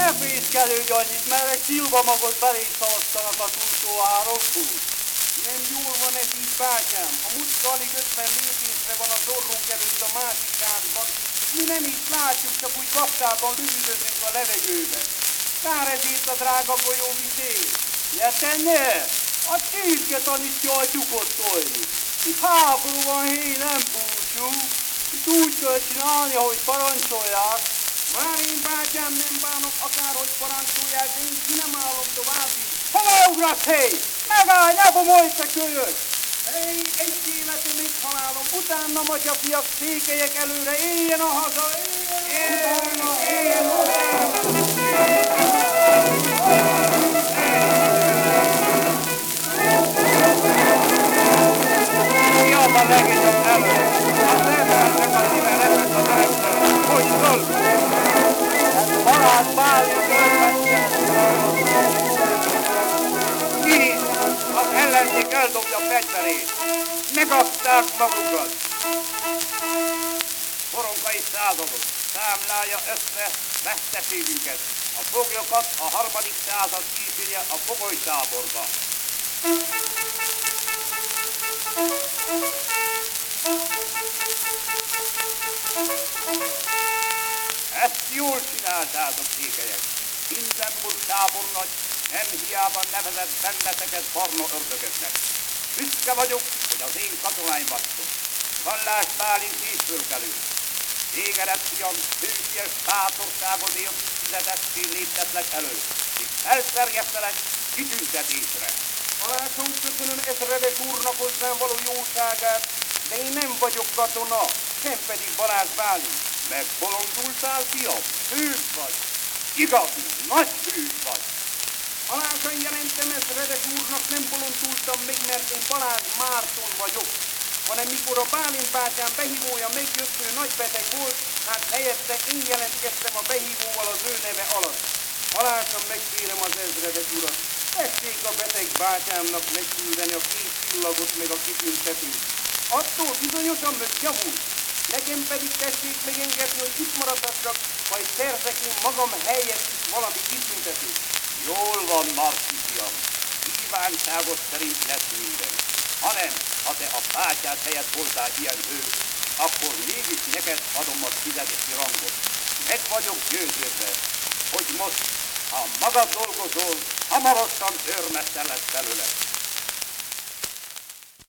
Ne fészkelődj annyit, mert egy szilvamagot beléd szaladtanak a túlsó árokból. Nem jól van ez így, bátyám. A mutka alig 50 lépésre van az orrunk előtt a másik ágban. Mi nem is látjuk, csak úgy vaktában lügyüzözünk a levegőben. Kár ezért a drága golyó vitél. Jete ne! A csirke tanítja a tyukot tolni. Itt háború van, hé, nem búcsú. Itt úgy kell csinálni, ahogy parancsolják. Már én, bátyám, nem bánok, akárhogy parancsolják, de én ki nem állom további. Hova ugrasz, hé? Megállj, ne bomolj, te kölyök! Hé, egy életű még halálom, utána matyafiak, székelyek előre, éljen a haza, éljen utána, éljen utána! Hiába legények elő, az embernek a szíve repett az ember, hogy szól? Hát Balázs Bálint ki? Az ellenzék eldobja a fegyverét. Megadták magukat. Boronkai századok számlálja össze veszteségünket. A foglyokat a 3. század kísérje a fogolytáborba. Ezt jól csináltátok, székelyek. Hindenburg tábornagy nem hiába nevezett benneteket barna ördögöknek. Büszke vagyok, hogy az én katonáim vagytok. Vallás Bálint is fölkelő. Égered ugyan hősies bátorságodért fizetesté léptetlek elő. Itt felszergesztelek kitüntetésre. Alásom köszönöm ezredes úrnak hozzám való jóságát, de én nem vagyok katona, sem pedig Balázs Bálint. Megbolondultál, fiam? Hős vagy. Igazi, nagy hős vagy. Alásan jelentem ezredes úrnak, nem bolondultam még, mert én Balázs Márton vagyok, hanem mikor a Bálint bátyám behívója megjött, ő nagy beteg volt, hát helyette én jelentkeztem a behívóval az ő neve alatt. Alásan megkérem az ezredes urat, tessék a beteg bátyámnak megküldeni a 2 csillagot meg a kitüntetést. Attól bizonyosan megjavult. Nekem pedig tessék megengedni, hogy itt maradhassak, majd szerzek én magam helyett is valami kitüntetést. Jól van, Marci fiam. Kívánságod szerint lesz minden. Hanem, ha te a bátyád helyett voltál ilyen hős, akkor mégis neked adom a fizetési rangot. Meg vagyok győződve, hogy most, ha magad dolgozol, hamarosan őrmester lesz belőle.